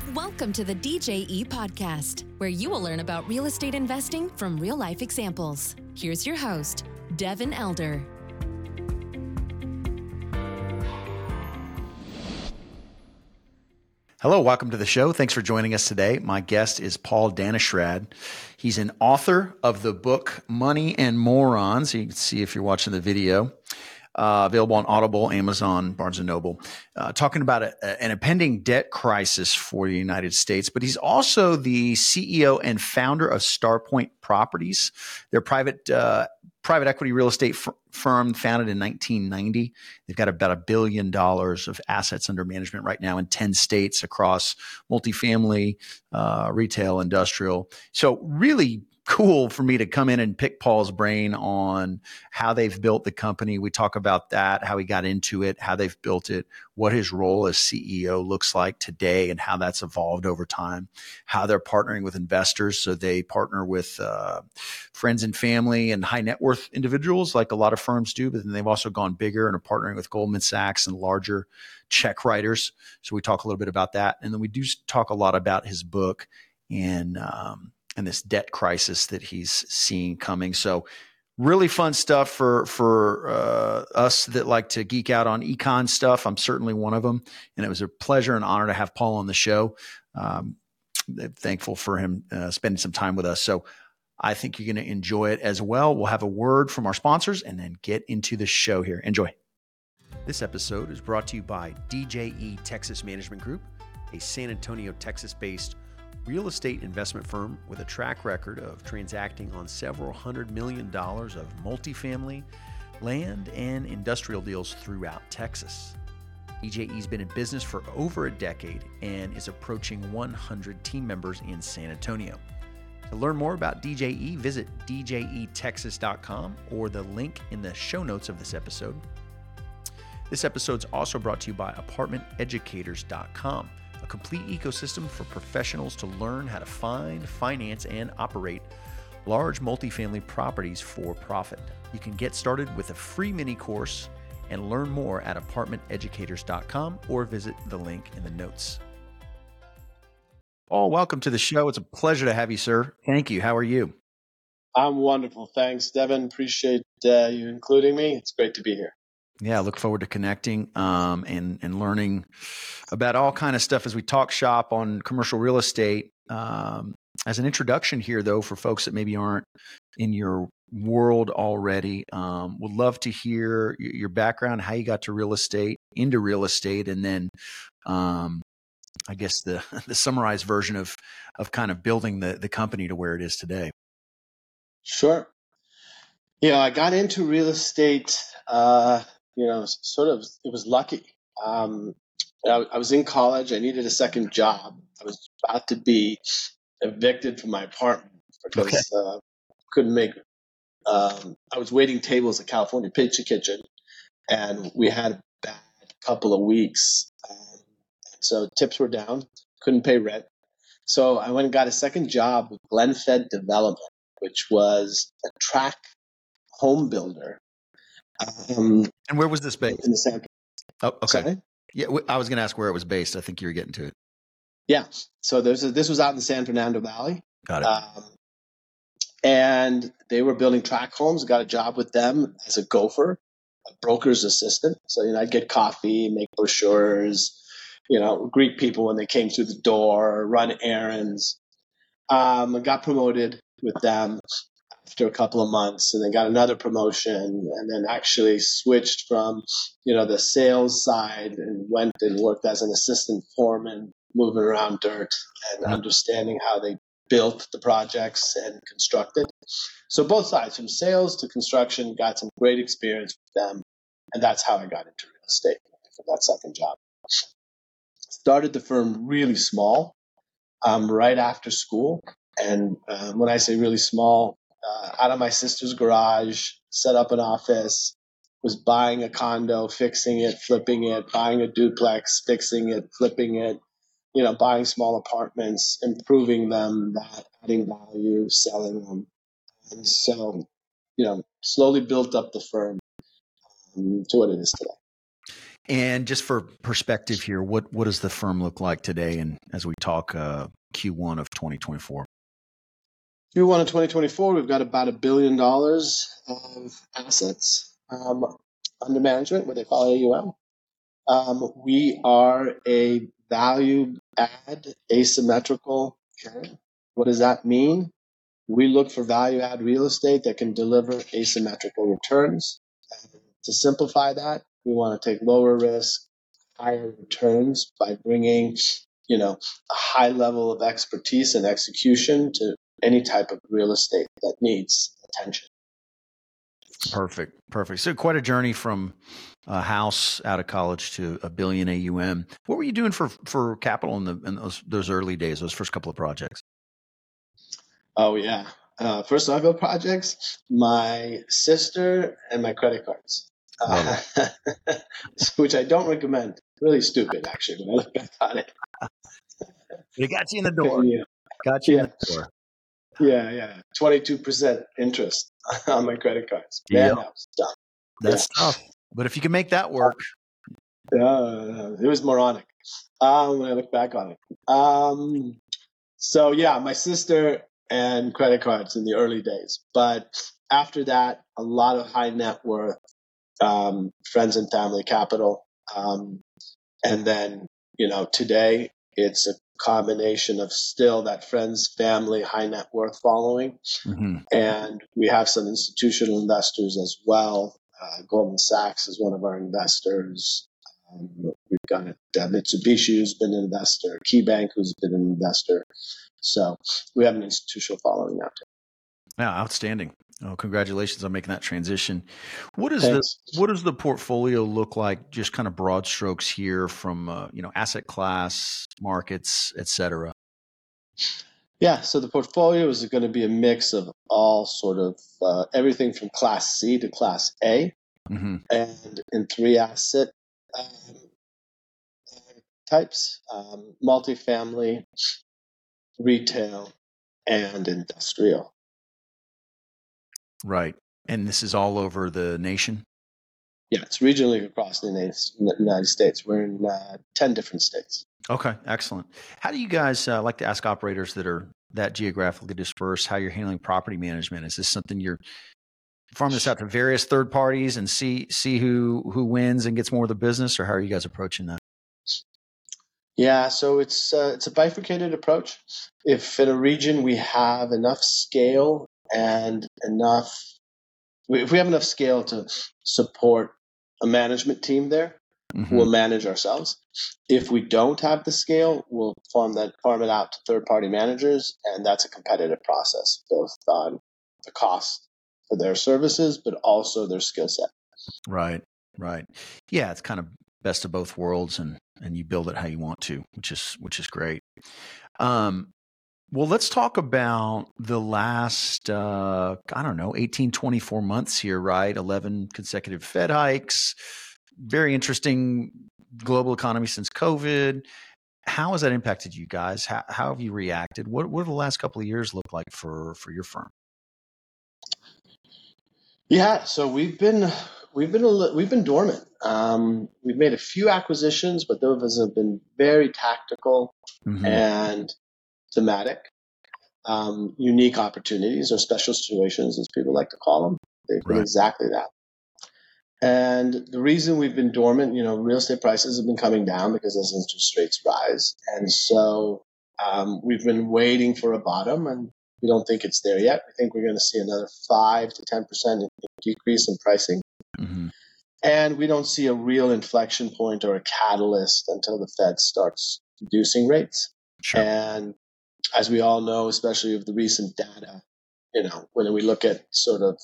Welcome to the DJE podcast, where you will learn about real estate investing from real-life examples. Here's your host, Devin Elder. Hello, welcome to the show. Thanks for joining us today. My guest is Paul Daneshrad. He's an author of the book Money and Morons. You can see if you're watching the video. Available on Audible, Amazon, Barnes & Noble, talking about an impending debt crisis for the United States. But he's also the CEO and founder of Starpoint Properties. They're private equity real estate firm founded in 1990. They've got about $1 billion of assets under management right now in 10 states across multifamily, retail, industrial. So really cool for me to come in and pick Paul's brain on how they've built the company. We talk about that, how he got into it, how they've built it, what his role as CEO looks like today and how that's evolved over time, how they're partnering with investors. So they partner with friends and family and high net worth individuals like a lot of firms do, but then they've also gone bigger and are partnering with Goldman Sachs and larger check writers. So we talk a little bit about that. And then we do talk a lot about his book and this debt crisis that he's seeing coming. So really fun stuff for us that like to geek out on econ stuff. I'm certainly one of them. And it was a pleasure and honor to have Paul on the show. Thankful for him spending some time with us. So I think you're going to enjoy it as well. We'll have a word from our sponsors and then get into the show here. Enjoy. This episode is brought to you by DJE Texas Management Group, a San Antonio, Texas-based real estate investment firm with a track record of transacting on several $100 million of multifamily, land, and industrial deals throughout Texas. DJE's been in business for over a decade and is approaching 100 team members in San Antonio. To learn more about DJE, visit djetexas.com or the link in the show notes of this episode. This episode is also brought to you by apartmenteducators.com. A complete ecosystem for professionals to learn how to find, finance, and operate large multifamily properties for profit. You can get started with a free mini course and learn more at apartmenteducators.com or visit the link in the notes. Paul, welcome to the show. It's a pleasure to have you, sir. Thank you. How are you? I'm wonderful. Thanks, Devin. Appreciate you including me. It's great to be here. Yeah, I look forward to connecting and learning about all kind of stuff as we talk shop on commercial real estate. As an introduction here, though, for folks that maybe aren't in your world already, would love to hear your background, how you got to into real estate, and then I guess the summarized version of kind of building the company to where it is today. Sure. I got into real estate. It was lucky. I was in college. I needed a second job. I was about to be evicted from my apartment because couldn't make. I was waiting tables at California Pizza Kitchen, and we had a bad couple of weeks. So tips were down. Couldn't pay rent. So I went and got a second job with Glenfed Development, which was a tract home builder. And where was this based? In the San. Oh, okay. Sorry? Yeah, I was going to ask where it was based. I think you were getting to it. Yeah. So this was out in the San Fernando Valley. Got it. And they were building tract homes. Got a job with them as a gopher, a broker's assistant. So, I'd get coffee, make brochures, greet people when they came through the door, run errands. I got promoted with them after a couple of months, and then got another promotion, and then actually switched from, the sales side and went and worked as an assistant foreman, moving around dirt and understanding how they built the projects and constructed. So both sides, from sales to construction, got some great experience with them, and that's how I got into real estate for that second job. Started the firm really small, right after school, and when I say really small, out of my sister's garage, set up an office, was buying a condo, fixing it, flipping it, buying a duplex, fixing it, flipping it, buying small apartments, improving them, adding value, selling them. And so, slowly built up the firm to what it is today. And just for perspective here, what does the firm look like today? And as we talk Q1 of 2024. Q1 of 2024, we've got about $1 billion of assets under management, what they call AUM. We are a value add asymmetrical firm. What does that mean? We look for value add real estate that can deliver asymmetrical returns. And to simplify that, we want to take lower risk, higher returns by bringing, a high level of expertise and execution to any type of real estate that needs attention. Perfect. So quite a journey from a house out of college to $1 billion AUM. What were you doing for capital in those early days, those first couple of projects? Oh yeah. First Argo projects, my sister and my credit cards, which I don't recommend. Really stupid, actually, when I look back on it. They got you in the door. Yeah. Got you in the door. Yeah. 22% interest on my credit cards. Man, Yep. that was dumb. That's tough. But if you can make that work. It was moronic when I look back on it. So yeah, my sister and credit cards in the early days. But after that, a lot of high net worth friends and family capital. And then, today it's a combination of still that friends, family, high net worth following. Mm-hmm. And we have some institutional investors as well. Goldman Sachs is one of our investors. We've got Mitsubishi, who's been an investor, KeyBank, who's been an investor. So we have an institutional following now too. Yeah, outstanding. Oh, congratulations on making that transition. What does the portfolio look like? Just kind of broad strokes here from asset class, markets, et cetera. Yeah, so the portfolio is going to be a mix of all sort of everything from Class C to Class A, mm-hmm. and in 3 asset types: multifamily, retail, and industrial. Right. And this is all over the nation? Yeah, it's regionally across the United States. We're in 10 different states. Okay, excellent. How do you guys like to ask operators that are that geographically dispersed how you're handling property management? Is this something you're farming this out to various third parties and see who wins and gets more of the business, or how are you guys approaching that? Yeah, so it's a bifurcated approach. If in a region we have enough scale and if we have enough scale to support a management team there, mm-hmm. we'll manage ourselves. If we don't have the scale, we'll farm it out to third-party managers, and that's a competitive process, both on the cost for their services, but also their skill set. Right. Yeah, it's kind of best of both worlds, and you build it how you want to, which is great. Well, let's talk about the last, 18, 24 months here, right? 11 consecutive Fed hikes, very interesting global economy since COVID. How has that impacted you guys? How have you reacted? What do the last couple of years look like for your firm? Yeah, so we've been dormant. We've made a few acquisitions, but those have been very tactical mm-hmm. and thematic, unique opportunities or special situations, as people like to call them. They've been exactly that. And the reason we've been dormant, real estate prices have been coming down because as interest rates rise. And so we've been waiting for a bottom, and we don't think it's there yet. We think we're going to see another 5 to 10% decrease in pricing. Mm-hmm. And we don't see a real inflection point or a catalyst until the Fed starts reducing rates. Sure. And as we all know, especially with the recent data, when we look at sort of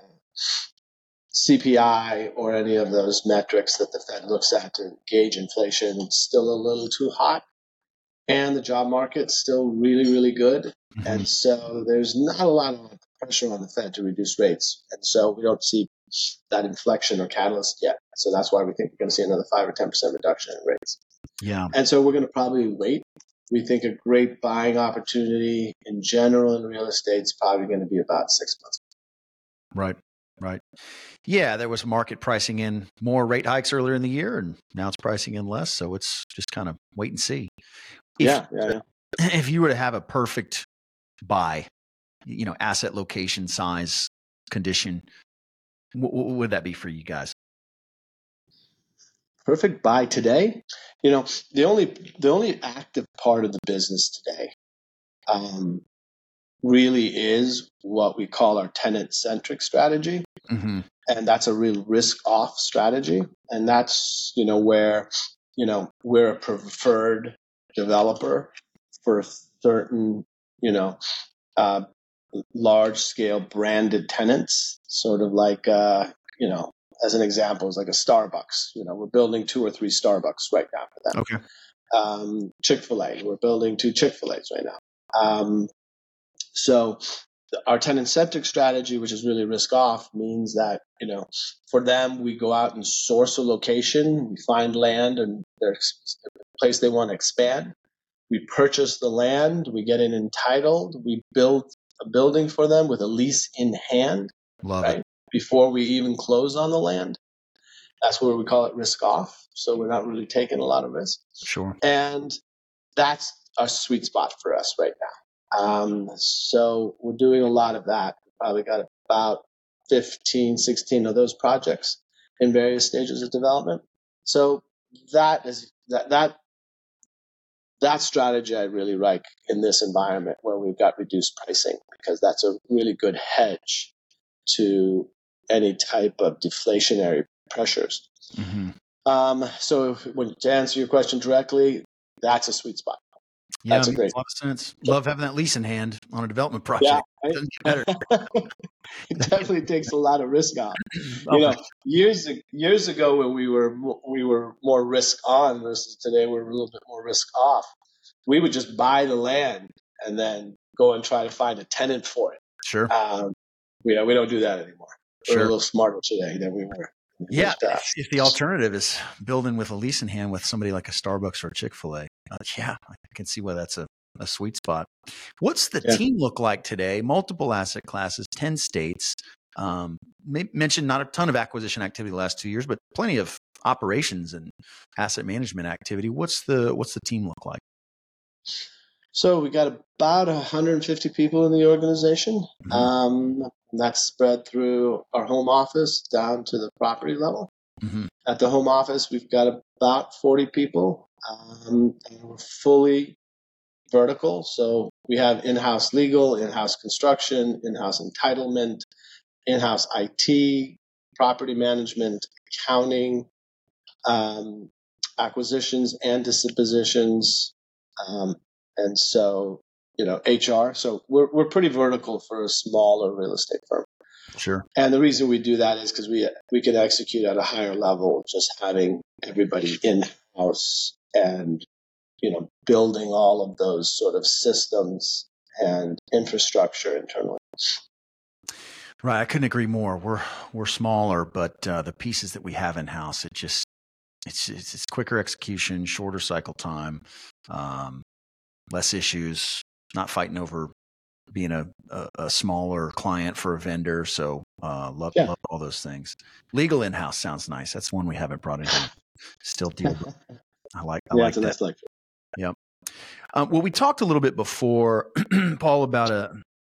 CPI or any of those metrics that the Fed looks at to gauge inflation, it's still a little too hot. And the job market's still really, really good. Mm-hmm. And so there's not a lot of pressure on the Fed to reduce rates. And so we don't see that inflection or catalyst yet. So that's why we think we're going to see another 5 or 10% reduction in rates. Yeah. And so we're going to probably wait. We think a great buying opportunity in general in real estate is probably going to be about 6 months. Right. Right. Yeah, there was market pricing in more rate hikes earlier in the year, and now it's pricing in less. So it's just kind of wait and see. If if you were to have a perfect buy, asset, location, size, condition, what would that be for you guys? Perfect buy today. The only active part of the business today really is what we call our tenant-centric strategy. Mm-hmm. And that's a real risk-off strategy. And that's, where, we're a preferred developer for certain, large-scale branded tenants, sort of like, as an example, is like a Starbucks. We're building 2 or 3 Starbucks right now for them. Okay. Chick-fil-A, we're building 2 Chick-fil-A's right now. So our tenant-centric strategy, which is really risk-off, means that, for them, we go out and source a location, we find land and there's a place they want to expand. We purchase the land, we get it entitled, we build a building for them with a lease in hand. Love right? it. Before we even close on the land. That's where we call it risk off. So we're not really taking a lot of risk. Sure. And that's a sweet spot for us right now. So we're doing a lot of that. We probably got about 15, 16 of those projects in various stages of development. So that strategy I really like in this environment where we've got reduced pricing, because that's a really good hedge to any type of deflationary pressures. Mm-hmm. So to answer your question directly, that's a sweet spot. Yeah, that's makes a lot of sense. Love having that lease in hand on a development project. Yeah, doesn't get better. It definitely takes a lot of risk off. Years ago when we were more risk on versus today we're a little bit more risk off. We would just buy the land and then go and try to find a tenant for it. Sure. We don't do that anymore. Sure. We're a little smarter today than we were. Yeah, if the alternative is building with a lease in hand with somebody like a Starbucks or a Chick-fil-A, I can see why that's a sweet spot. What's the team look like today? Multiple asset classes, 10 states. Mentioned not a ton of acquisition activity the last 2 years, but plenty of operations and asset management activity. What's the team look like? So we got about 150 people in the organization. Mm-hmm. That's spread through our home office down to the property level. Mm-hmm. At the home office, we've got about 40 people. And we're fully vertical. So we have in-house legal, in-house construction, in-house entitlement, in-house IT, property management, accounting, acquisitions and dispositions, and so, HR. So we're pretty vertical for a smaller real estate firm. Sure. And the reason we do that is because we can execute at a higher level, just having everybody in-house and, building all of those sort of systems and infrastructure internally. Right. I couldn't agree more. We're smaller, but the pieces that we have in-house, it's quicker execution, shorter cycle time, less issues, not fighting over being a smaller client for a vendor. So love all those things. Legal in-house sounds nice. That's one we haven't brought in here. Still deal with. I like that. Nice like it. Yep. Well, we talked a little bit before, Paul, about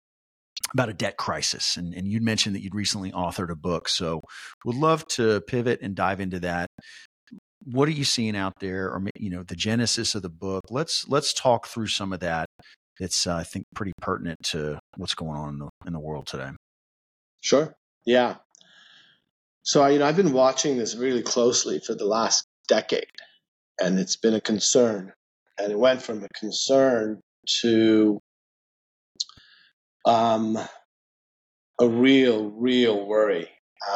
a debt crisis, and you'd mentioned that you'd recently authored a book. So would love to pivot and dive into that. What are you seeing out there, or the genesis of the book? Let's talk through some of that. It's I think pretty pertinent to what's going on in the world today. Sure. Yeah. So I've been watching this really closely for the last decade, and it's been a concern, and it went from a concern to a real worry.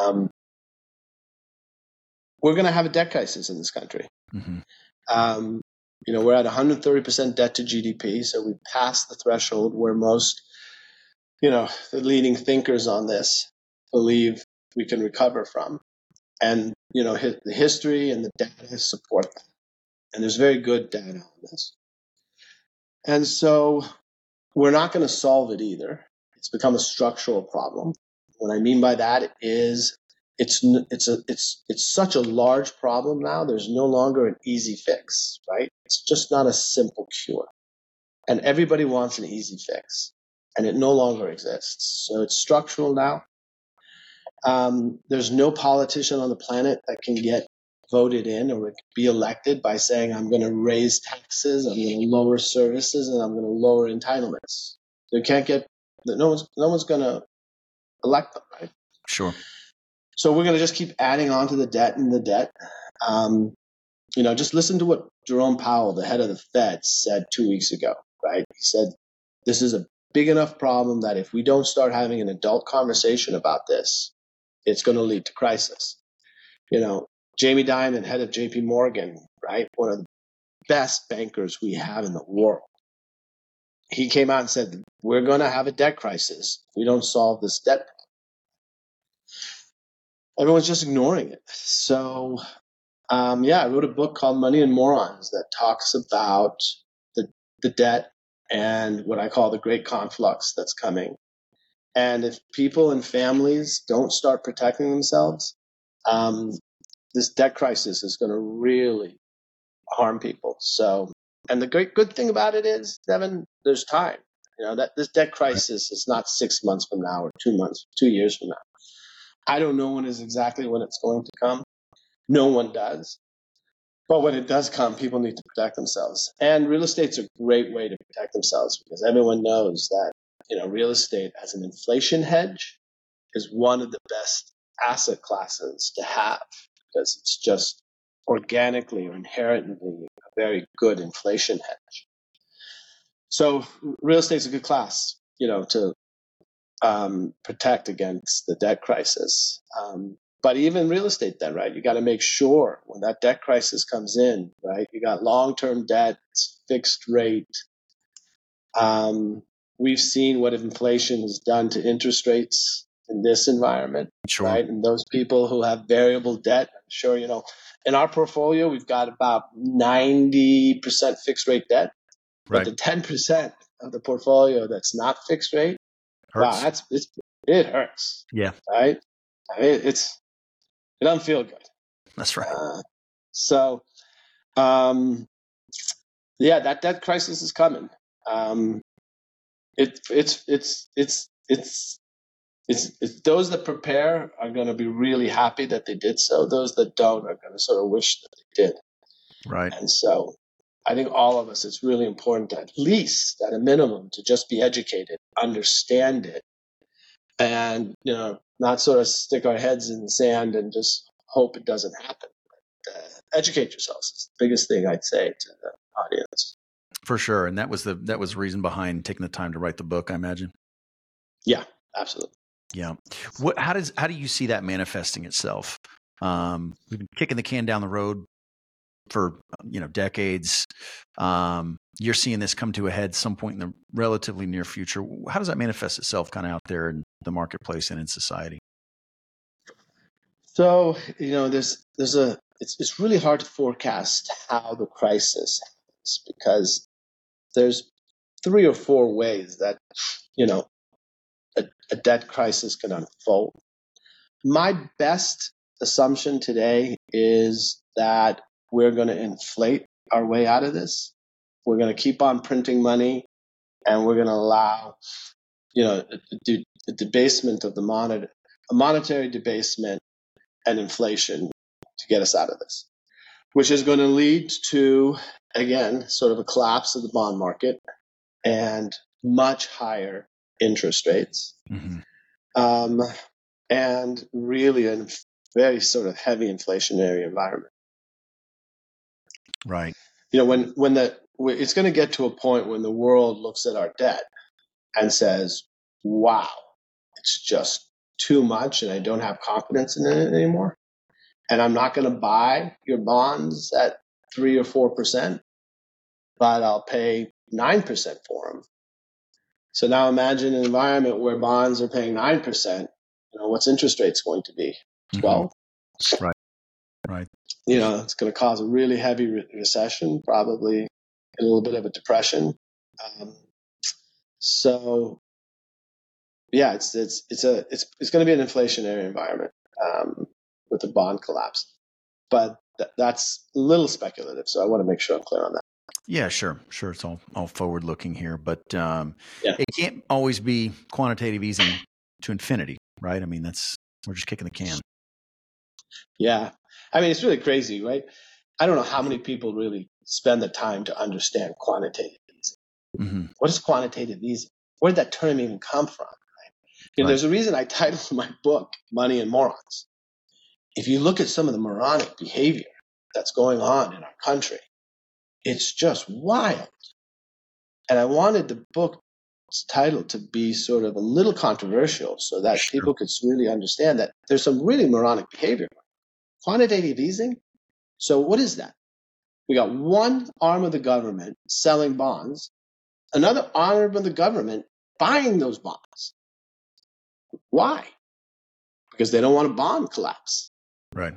We're going to have a debt crisis in this country. Mm-hmm. We're at 130% debt to GDP, so we passed the threshold where most, the leading thinkers on this believe we can recover from. And, the history and the data support that. And there's very good data on this. And so we're not going to solve it either. It's become a structural problem. What I mean by that is it's such a large problem now. There's no longer an easy fix, right? It's just not a simple cure. And everybody wants an easy fix, and it no longer exists. So it's structural now. There's no politician on the planet that can get voted in or be elected by saying, I'm going to raise taxes, I'm going to lower services, and I'm going to lower entitlements. They can't get, no one's going to elect them, right? Sure. So we're going to just keep adding on to the debt and the debt. Just listen to what Jerome Powell, the head of the Fed, said 2 weeks ago, right? He said, this is a big enough problem that if we don't start having an adult conversation about this, it's going to lead to crisis. Jamie Dimon, head of JP Morgan, right? One of the best bankers we have in the world. He came out and said, we're going to have a debt crisis if we don't solve this debt problem. Everyone's just ignoring it. So, I wrote a book called Money and Morons that talks about the debt and what I call the great conflux that's coming. And if people and families don't start protecting themselves, this debt crisis is going to really harm people. So, and the good thing about it is, Devin, there's time. That this debt crisis is not 6 months from now or 2 months, 2 years from now. I don't know when it's going to come. No one does. But when it does come, people need to protect themselves. And real estate's a great way to protect themselves because everyone knows that, real estate as an inflation hedge is one of the best asset classes to have because it's just organically or inherently a very good inflation hedge. So real estate's a good class, to protect against the debt crisis. But even real estate then, right? You got to make sure when that debt crisis comes in, right? You got long-term debt, fixed rate. We've seen what inflation has done to interest rates in this environment, Sure. Right? And those people who have variable debt, I'm sure, in our portfolio, we've got about 90% fixed rate debt. Right. But the 10% of the portfolio that's not fixed rate, Hurts. wow, it hurts. Yeah. Right? It doesn't feel good. That's right. That debt crisis is coming. It's those that prepare are going to be really happy that they did so. Those that don't are going to sort of wish that they did. Right. And so I think all of us, it's really important to at least at a minimum to just be educated, understand it, and, not sort of stick our heads in the sand and just hope it doesn't happen. Educate yourselves is the biggest thing I'd say to the audience. For sure. And that was the reason behind taking the time to write the book, I imagine. Yeah, absolutely. Yeah. How do you see that manifesting itself? We've been kicking the can down the road for, decades. You're seeing this come to a head some point in the relatively near future. How does that manifest itself kind of out there in the marketplace and in society? So, it's really hard to forecast how the crisis happens because there's 3 or 4 ways that, a debt crisis can unfold. My best assumption today is that we're going to inflate our way out of this. We're going to keep on printing money, and we're going to allow, the debasement of the monetary debasement and inflation to get us out of this, which is going to lead to, again, sort of a collapse of the bond market and much higher interest rates, and really a very sort of heavy inflationary environment. Right. It's going to get to a point when the world looks at our debt and says, wow, it's just too much and I don't have confidence in it anymore. And I'm not going to buy your bonds at 3 or 4%, but I'll pay 9% for them. So now imagine an environment where bonds are paying 9%. What's interest rates going to be? 12? Right. It's going to cause a really heavy recession, probably a little bit of a depression. So yeah, it's going to be an inflationary environment with the bond collapse, but that's a little speculative. So I want to make sure I'm clear on that. Yeah, sure. It's all forward looking here, but Yeah. it can't always be quantitative easing to infinity, right? I mean, we're just kicking the can. Yeah. I mean, it's really crazy, right? I don't know how many people really spend the time to understand quantitative easing. Mm-hmm. What is quantitative easing? Where did that term even come from? Right? There's a reason I titled my book Money and Morons. If you look at some of the moronic behavior that's going on in our country, it's just wild. And I wanted the book's title to be sort of a little controversial so that people could really understand that there's some really moronic behavior. Quantitative easing. So what is that? We got one arm of the government selling bonds, another arm of the government buying those bonds. Why? Because they don't want a bond collapse. Right.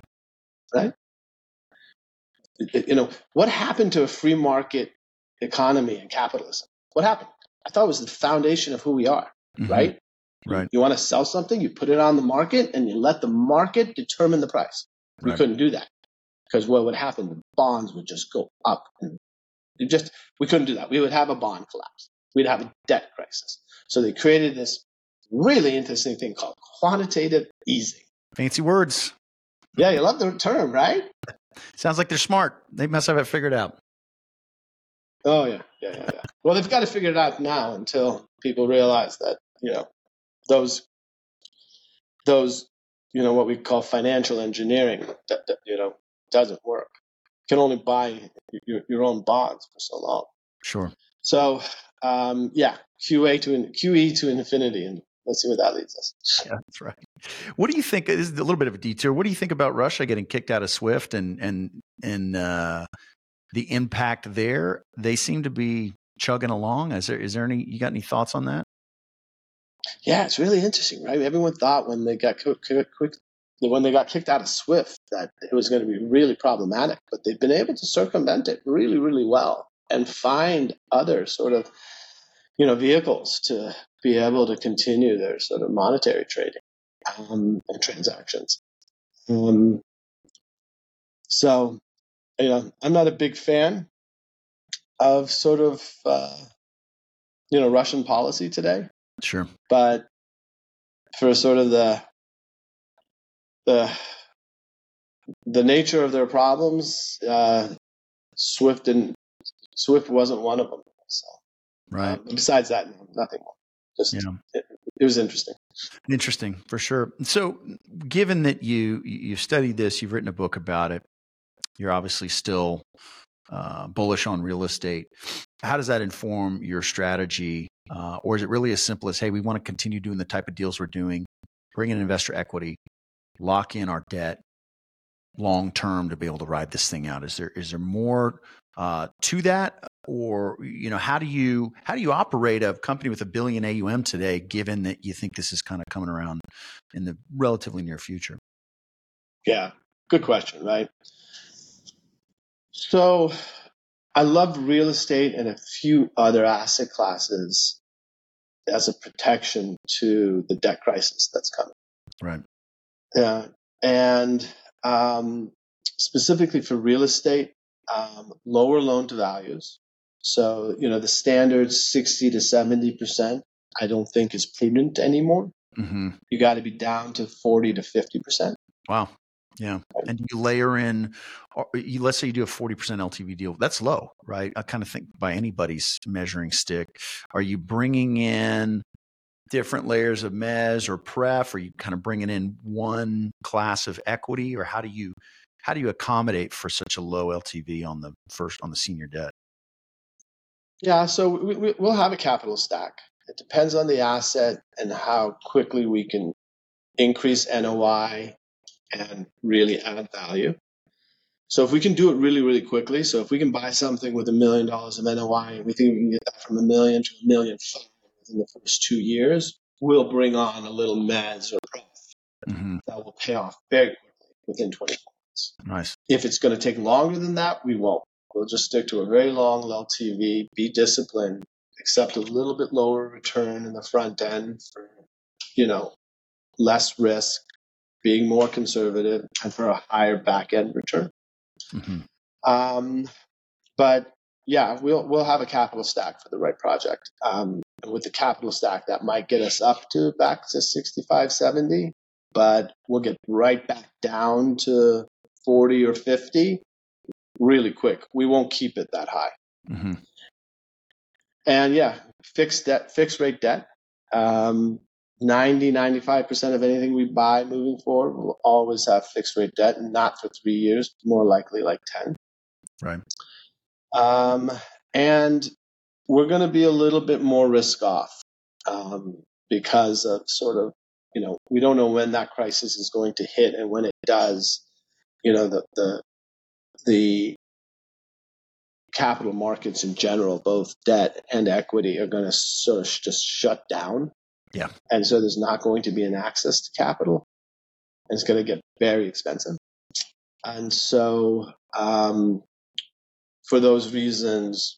What happened to a free market economy and capitalism? What happened? I thought it was the foundation of who we are, Mm-hmm. right? Right. You want to sell something, you put it on the market and you let the market determine the price. We couldn't do that because what would happen? The bonds would just go up. And we couldn't do that. We would have a bond collapse. We'd have a debt crisis. So they created this really interesting thing called quantitative easing. Fancy words. Yeah, you love the term, right? Sounds like they're smart. They must have it figured out. Oh, yeah. Well, they've got to figure it out now until people realize that, those, what we call financial engineering, that doesn't work. You can only buy your own bonds for so long. Sure. So, QE to infinity, and let's see where that leads us. Yeah, that's right. What do you think? This is a little bit of a detour. What do you think about Russia getting kicked out of SWIFT and the impact there? They seem to be chugging along. Is there any? You got any thoughts on that? Yeah, it's really interesting, right? Everyone thought when they got kicked out of SWIFT that it was going to be really problematic, but they've been able to circumvent it really, really well and find other sort of vehicles to be able to continue their sort of monetary trading and transactions. So, I'm not a big fan of sort of, Russian policy today. Sure. But for sort of the nature of their problems, SWIFT wasn't one of them. So, right. Besides that, nothing more. Just it was interesting. Interesting for sure. So, given that you've studied this, you've written a book about it, you're obviously still bullish on real estate. How does that inform your strategy? Or is it really as simple as, hey, we want to continue doing the type of deals we're doing, bring in investor equity, lock in our debt long term to be able to ride this thing out? Is there more to that? Or, how do you operate a company with $1 billion AUM today, given that you think this is kind of coming around in the relatively near future? Yeah, good question, right? So I love real estate and a few other asset classes as a protection to the debt crisis that's coming. Right. Yeah. And specifically for real estate, lower loan to values. So, the standard 60 to 70%, I don't think is prudent anymore. Mm-hmm. You got to be down to 40 to 50%. Wow. Yeah. And you layer in, let's say you do a 40% LTV deal. That's low, right? I kind of think by anybody's measuring stick. Are you bringing in different layers of mezz or pref? Are you kind of bringing in one class of equity? Or how do you accommodate for such a low LTV on the senior debt? Yeah. So we'll have a capital stack. It depends on the asset and how quickly we can increase NOI and really add value. So if we can do it really, really quickly, so if we can buy something with $1 million of NOI and we think we can get that from $1 million to $1.5 million within the first 2 years, we'll bring on a little mezz or pref that will pay off very quickly within 24 months. Nice. If it's going to take longer than that, we won't. We'll just stick to a very long LTV, be disciplined, accept a little bit lower return in the front end for less risk, being more conservative, and for a higher back end return. Mm-hmm. But yeah, we'll have a capital stack for the right project. And with the capital stack, that might get us back to 65, 70, but we'll get right back down to 40 or 50 really quick. We won't keep it that high. Mm-hmm. And yeah, fixed rate debt. 95% of anything we buy moving forward will always have fixed rate debt, and not for 3 years, more likely like 10. Right. And we're going to be a little bit more risk off because of sort of, we don't know when that crisis is going to hit, and when it does, the capital markets in general, both debt and equity, are going to sort of just shut down. Yeah. And so there's not going to be an access to capital, and it's going to get very expensive. And so, for those reasons,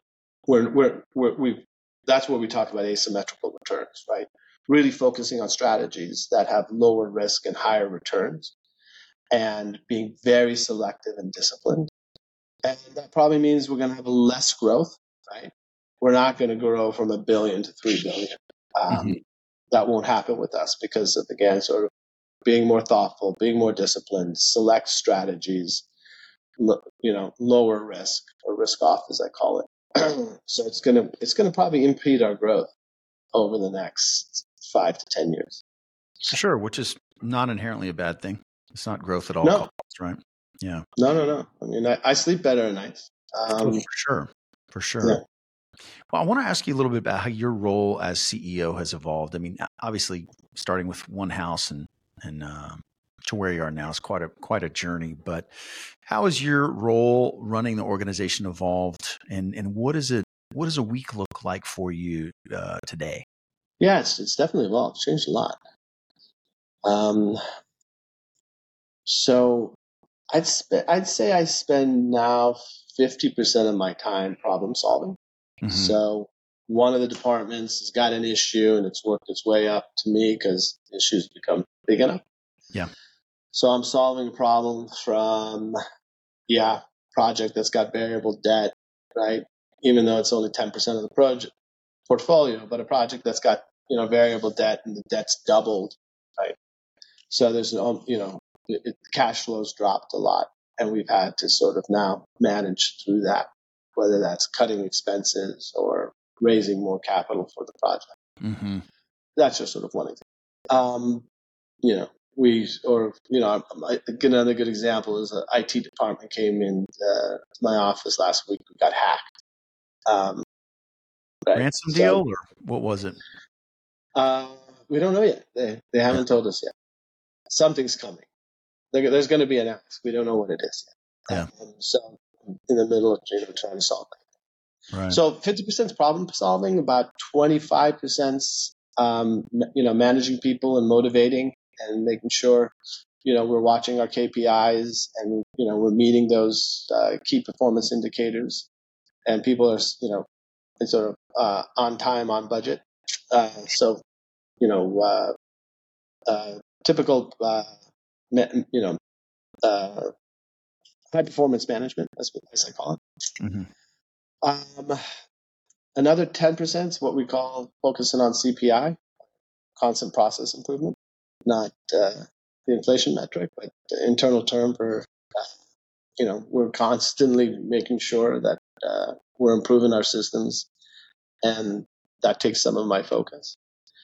that's where we talk about asymmetrical returns, right? Really focusing on strategies that have lower risk and higher returns, and being very selective and disciplined. And that probably means we're going to have less growth, right? We're not going to grow from $1 billion to $3 billion. That won't happen with us because of, again, sort of being more thoughtful, being more disciplined, select strategies, lower risk, or risk off, as I call it. So it's gonna probably impede our growth over the next 5 to 10 years. Sure, which is not inherently a bad thing. It's not growth at all No. costs, right? Yeah. No. I mean, I sleep better at night. For sure. Yeah. Well, I want to ask you a little bit about how your role as CEO has evolved. I mean, obviously, starting with one house and to where you are now is quite a journey. But how has your role running the organization evolved, and what does a week look like for you today? Yeah, it's definitely evolved. It's changed a lot. So I'd say I spend now 50% of my time problem solving. Mm-hmm. So one of the departments has got an issue and it's worked its way up to me because issues become big enough. Yeah. So I'm solving a problem from, project that's got variable debt, right? Even though it's only 10% of the project portfolio, but a project that's got, variable debt and the debt's doubled, right? So there's, cash flows dropped a lot, and we've had to sort of now manage through that, whether that's cutting expenses or raising more capital for the project. Mm-hmm. That's just sort of one example. Another good example is an IT department came in to my office last week. We got hacked. Right? Ransom deal, or what was it? We don't know yet. They haven't told us yet. Something's coming. There's going to be an ask. We don't know what it is yet. Yeah. So in the middle of trying to solve it. Right. So 50% is problem solving, about 25% managing people and motivating and making sure we're watching our KPIs and we're meeting those key performance indicators, and people are sort of on time, on budget. Typical high performance management, as I call it. Mm-hmm. Another 10% is what we call focusing on CPI, constant process improvement, not the inflation metric, but the internal term for, we're constantly making sure that we're improving our systems, and that takes some of my focus.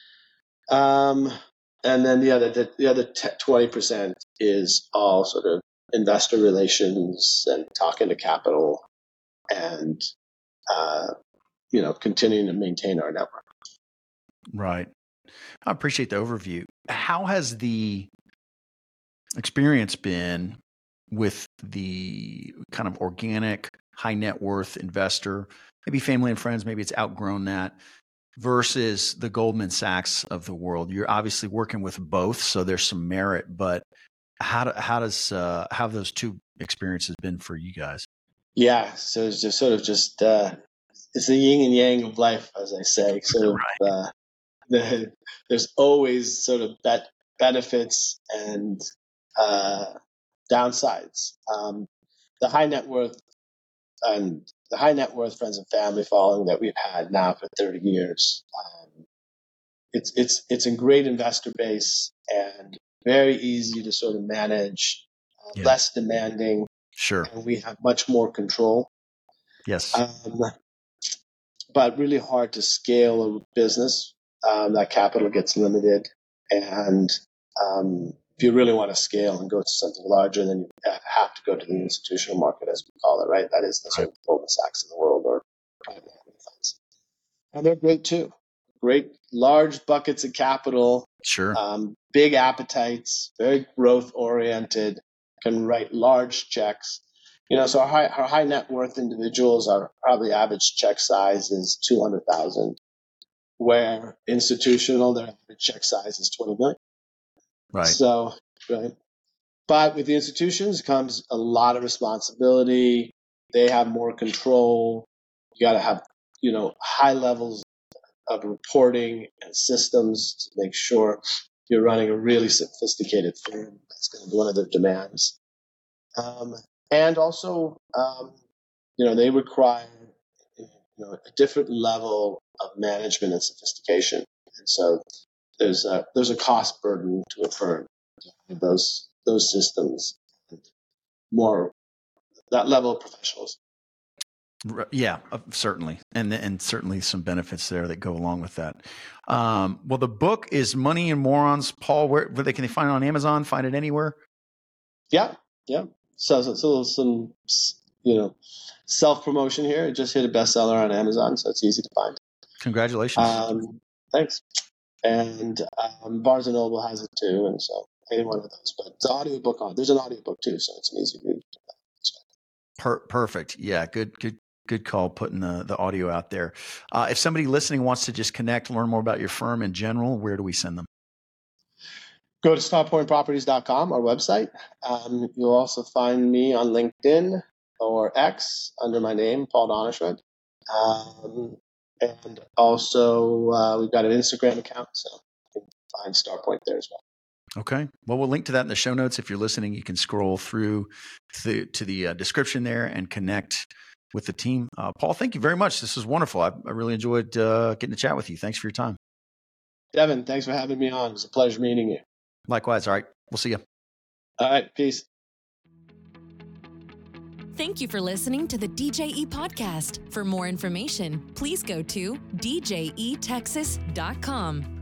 And then the other 20% is all sort of investor relations and talking to capital and, continuing to maintain our network. Right. I appreciate the overview. How has the experience been with the kind of organic, high net worth investor, maybe family and friends, maybe it's outgrown that, versus the Goldman Sachs of the world? You're obviously working with both, so there's some merit, but how have those two experiences been for you guys? Yeah, so it's just sort of it's the yin and yang of life, as I say. So there's always sort of benefits and downsides. The high net worth friends and family following that we've had now for 30 years. It's a great investor base and very easy to sort of manage, less demanding. Sure. And we have much more control. Yes. But really hard to scale a business. That capital gets limited. And if you really want to scale and go to something larger, then you have to go to the institutional market, as we call it, right? That is the sort of Goldman Sachs of the world, or private equity funds. And they're great too. Great large buckets of capital. Sure. Big appetites, very growth oriented, can write large checks. So our high net worth individuals, our probably average check size is 200,000, where institutional, their average check size is 20 million. Right. So, right. But with the institutions comes a lot of responsibility. They have more control. You got to have, high levels of reporting and systems to make sure you're running a really sophisticated firm. That's going to be one of their demands. And also, they require, a different level of management and sophistication. And so there's a cost burden to a firm, those systems, more that level of professionals. Yeah, certainly. And certainly some benefits there that go along with that. Well, the book is Money and Morons. Paul, where can they find it on Amazon? Find it anywhere? Yeah. So some, self-promotion here. It just hit a bestseller on Amazon, so it's easy to find. Congratulations. Thanks. And Barnes & Noble has it too, and so any one of those. But there's an audiobook too, so it's an easy read. Perfect. Yeah, good call putting the audio out there. If somebody listening wants to just connect, learn more about your firm in general, where do we send them? Go to starpointproperties.com, our website. You'll also find me on LinkedIn or X under my name, Paul Donnerschred. And also, we've got an Instagram account, so you can find Starpoint there as well. Okay. Well, we'll link to that in the show notes. If you're listening, you can scroll through to the description there and connect with the team. Paul, thank you very much. This was wonderful. I really enjoyed getting to chat with you. Thanks for your time. Devin, thanks for having me on. It was a pleasure meeting you. Likewise. All right. We'll see you. All right. Peace. Thank you for listening to the DJE podcast. For more information, please go to djetexas.com.